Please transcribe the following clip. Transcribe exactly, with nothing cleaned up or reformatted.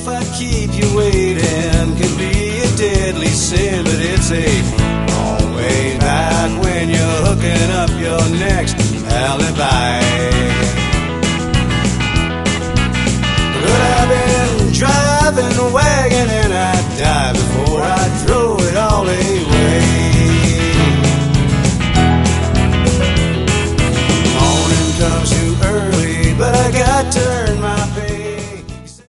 if I keep you waiting can be a deadly sin, but it's a